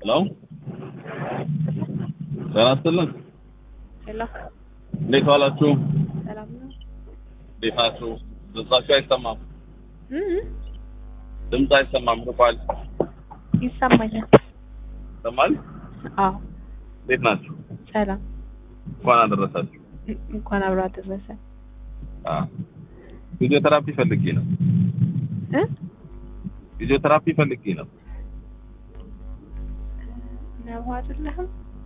Hello? ሰላም ሄሎ እንዴት ዋላችሁ? ሰላም ነው። እንዴት ናችሁ? ድምጻችሁ አይሰማም። ድምጽ አይሰማም ሩፋል ይሰማኛል። ይሰማል? አዎ እንዴት ናችሁ? ሰላም እንኳን አደረሳችሁ። እንኳን አብሮ አደረሰ። ፊዚዮቴራፒ ፈልጌ ነው። ፊዚዮቴራፒ ፈልጌ ነው። ነው አይደለም?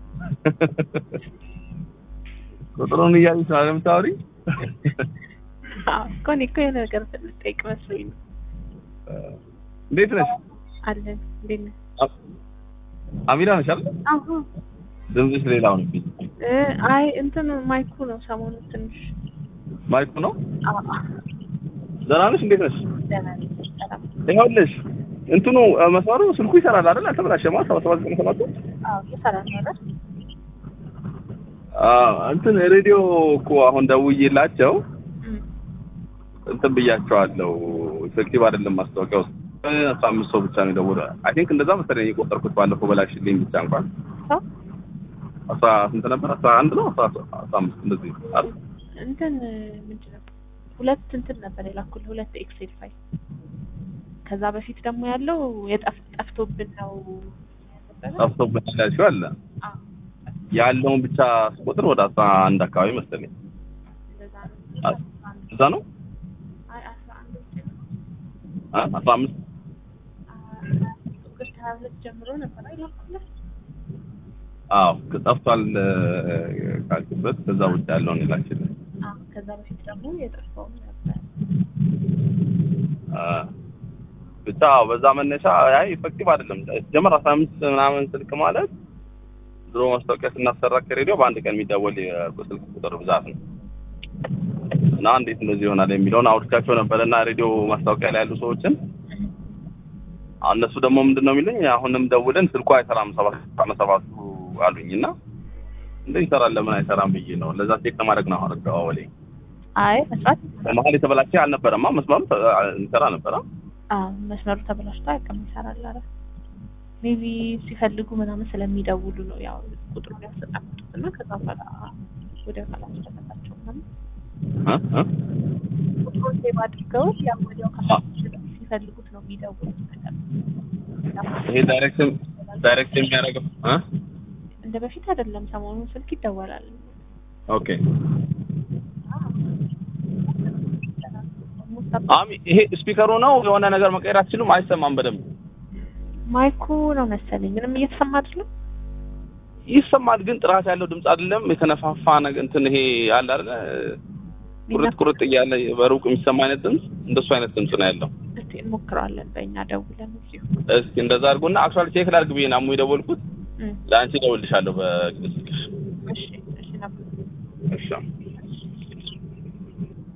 ቁጥሩን እያልሽ አለምታውሪ? እኮ የሆነ ነገር ልጠይቅ መስሎኝ ነው። እንዴት ነሽ? አለን እንዴት ነህ? አሚራ ነሽ አይደል? አዎ ድምፅሽ ሌላው ነው። አይ እንትን ማይኩ ነው ሰሞኑን ትንሽ ማይኩ ነው? አዎ ደህና ነሽ? እንዴት ነሽ? ደህና ነኝ። ሰላም ይኸውልሽ እንትኑ መስመሩ ስልኩ ይሰራል አይደል? አልተበላሸማ 77 አዎ ይሰራል አይደል? እንትን ሬዲዮ እኮ አሁን ደውዬላቸው እንትን ብያቸዋለሁ። ኢፌክቲቭ አይደለም ማስታወቂያው 15 ሰው ብቻ ነው የደወለው። አይ ቲንክ እንደዛ መሰለኝ የቆጠርኩት ባለፈው በላሽልኝ ብቻ እንኳን ስንት ነበር? 11 ነው 15 እንደዚህ አይደል? እንትን ምንድነው ሁለት እንትን ነበር የላኩልህ ሁለት ኤክሴል ፋይል። ከዛ በፊት ደግሞ ያለው ጠፍቶብን ነው ጠፍቶብን ያልሽው አለ። ያለውን ብቻ ቁጥር ወደ 11 አካባቢ መሰለኝ። እዛ ነው አይ 11 15 ከ22 ጀምሮ ነበር አይላኩልህ? አዎ ጠፍቷል ካልኩበት ከዛ ውጭ ያለውን ይላችልኝ። ከዛ በፊት ደግሞ የጠፋው ነበር። ብቻ በዛ መነሻ አይ ኢፌክቲቭ አይደለም። ጀመር 15 ምናምን ስልክ ማለት ድሮ ማስታወቂያ ስናሰራ ከሬዲዮ በአንድ ቀን የሚደወል የስልክ ቁጥር ብዛት ነው። እና እንዴት እንደዚህ ይሆናል የሚለውን አውርቻቸው ነበርና ሬዲዮ ማስታወቂያ ላይ ያሉ ሰዎችን እነሱ ደግሞ ምንድነው የሚሉኝ አሁንም ደውለን ስልኩ አይሰራም 77 አሉኝና እንዴ ይሰራል ለምን አይሰራም ብዬ ነው ለዛ ቼክ ለማድረግ ነው አወራው ወሌ። አይ መስራት በመሀል የተበላሸ አልነበረማ መስመሩ እንሰራ ነበር። መስመሩ ተበላሽቶ አይቀርም ይሰራል አይደል? ሜቢ ሲፈልጉ ምናምን ስለሚደውሉ ነው ያው ቁጥሩን ያሰጣጡትና ከዛ በኋላ ወደ ካላስ ተፈታቸው ምናምን ቁጥሩን ሴቭ አድርገው ያው ወዲያው ካላስ ሲፈልጉት ነው የሚደውሉት ነገር። ይሄ ዳይሬክት የሚያደርገው እንደ በፊት አይደለም። ሰሞኑን ስልክ ይደወላል። ኦኬ ይሄ ስፒከሩ ነው የሆነ ነገር መቀየር አትችሉም? አይሰማም በደንብ ማይኩ ነው መሰለኝ። ምንም እየተሰማ አይደለም። ይሰማል ግን ጥራት ያለው ድምጽ አይደለም። የተነፋፋ ነገር እንትን ይሄ አለ አይደል? ቁርጥ እያለ በሩቅ የሚሰማ አይነት ድምጽ እንደሱ አይነት ድምጽ ነው ያለው። እስቲ እንሞክራለን በእኛ ደውለን እዚሁ። እስኪ እንደዛ አድርጎና አክቹአሊ ቼክ ላድርግ ብዬ ነው የደወልኩት። ለአንቺ ደውልልሻለሁ በስልክሽ። እሺ ነበር። እሺ